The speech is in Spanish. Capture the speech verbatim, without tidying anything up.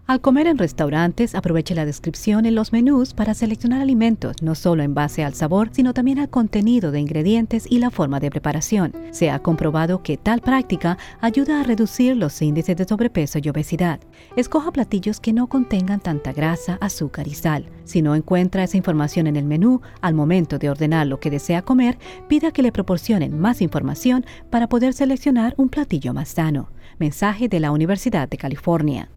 Al comer en restaurantes, aproveche la descripción en los menús para seleccionar alimentos, no solo en base al sabor, sino también al contenido de ingredientes y la forma de preparación. Se ha comprobado que tal práctica ayuda a reducir los índices de sobrepeso y obesidad. Escoja platillos que no contengan tanta grasa, azúcar y sal. Si no encuentra esa información en el menú, al momento de ordenar lo que desea comer, pida que le proporcionen más información para poder seleccionar un platillo más sano. Mensaje de la Universidad de California.